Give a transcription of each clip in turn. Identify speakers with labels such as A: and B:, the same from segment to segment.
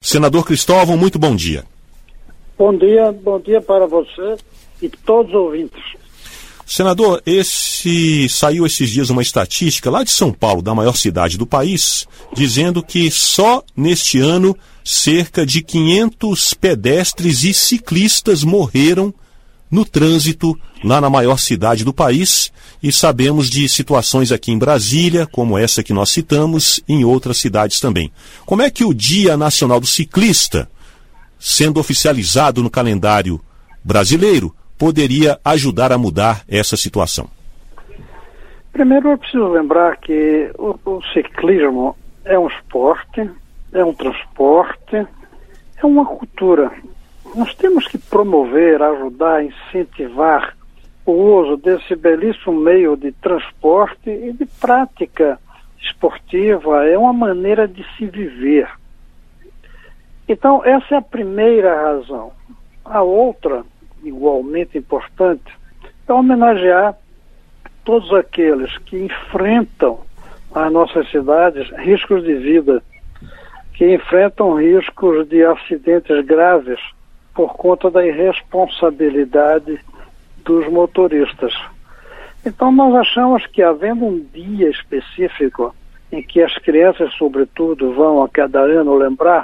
A: Senador Cristóvão, muito bom dia.
B: Bom dia para você e todos os ouvintes.
A: Senador, saiu esses dias uma estatística lá de São Paulo, da maior cidade do país, dizendo que só neste ano cerca de 500 pedestres e ciclistas morreram no trânsito lá na maior cidade do país, e sabemos de situações aqui em Brasília, como essa que nós citamos, e em outras cidades também. Como é que o Dia Nacional do Ciclista, sendo oficializado no calendário brasileiro, poderia ajudar a mudar essa situação?
B: Primeiro, eu preciso lembrar que o ciclismo é um esporte, é um transporte, é uma cultura. Nós temos que promover, ajudar, incentivar o uso desse belíssimo meio de transporte e de prática esportiva. É uma maneira de se viver. Então, essa é a primeira razão. A outra, igualmente importante, é homenagear todos aqueles que enfrentam nas nossas cidades riscos de vida, que enfrentam riscos de acidentes graves por conta da irresponsabilidade dos motoristas. Então nós achamos que, havendo um dia específico em que as crianças, sobretudo, vão a cada ano lembrar,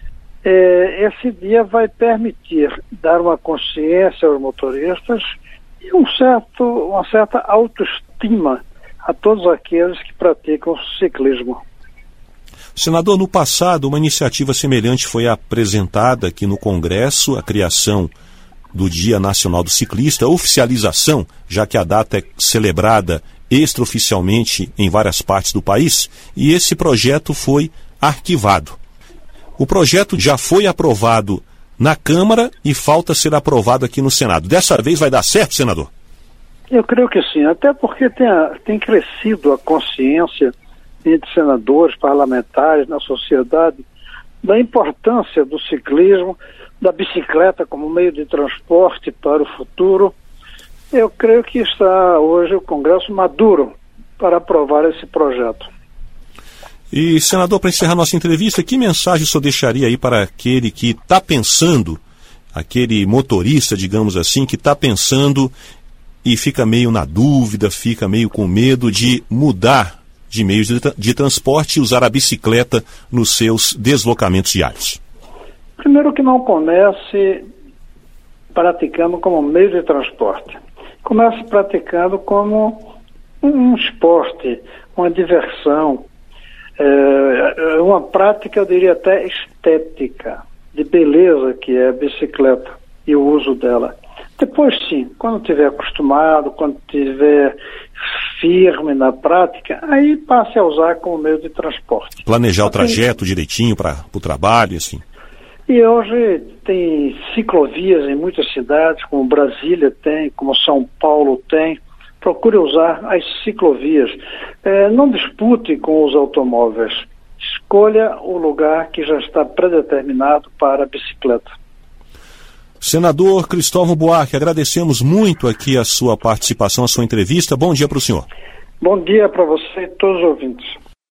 B: esse dia vai permitir dar uma consciência aos motoristas e uma certa autoestima a todos aqueles que praticam ciclismo.
A: Senador, no passado, uma iniciativa semelhante foi apresentada aqui no Congresso, a criação do Dia Nacional do Ciclista, a oficialização, já que a data é celebrada extraoficialmente em várias partes do país, e esse projeto foi arquivado. O projeto já foi aprovado na Câmara e falta ser aprovado aqui no Senado. Dessa vez vai dar certo, senador?
B: Eu creio que sim, até porque tem crescido a consciência entre senadores, parlamentares, na sociedade, da importância do ciclismo, da bicicleta como meio de transporte para o futuro. Eu creio que está hoje o Congresso maduro para aprovar esse projeto.
A: E, senador, para encerrar nossa entrevista, que mensagem o senhor deixaria aí para aquele que está pensando, aquele motorista, digamos assim, que está pensando e fica meio na dúvida, fica meio com medo de mudar de meios de transporte e usar a bicicleta nos seus deslocamentos diários?
B: Primeiro, que não comece praticando como meio de transporte. Comece praticando como um esporte, uma diversão, uma prática, eu diria até estética, de beleza, que é a bicicleta e o uso dela. Depois, sim, quando estiver acostumado, quando estiver firme na prática, aí passe a usar como meio de transporte.
A: Planejar o trajeto direitinho para o trabalho, assim.
B: E hoje tem ciclovias em muitas cidades, como Brasília tem, como São Paulo tem. Procure usar as ciclovias. Não dispute com os automóveis. Escolha o lugar que já está predeterminado para a bicicleta.
A: Senador Cristóvão Buarque, agradecemos muito aqui a sua participação, a sua entrevista. Bom dia para o senhor.
B: Bom dia para você e todos os ouvintes.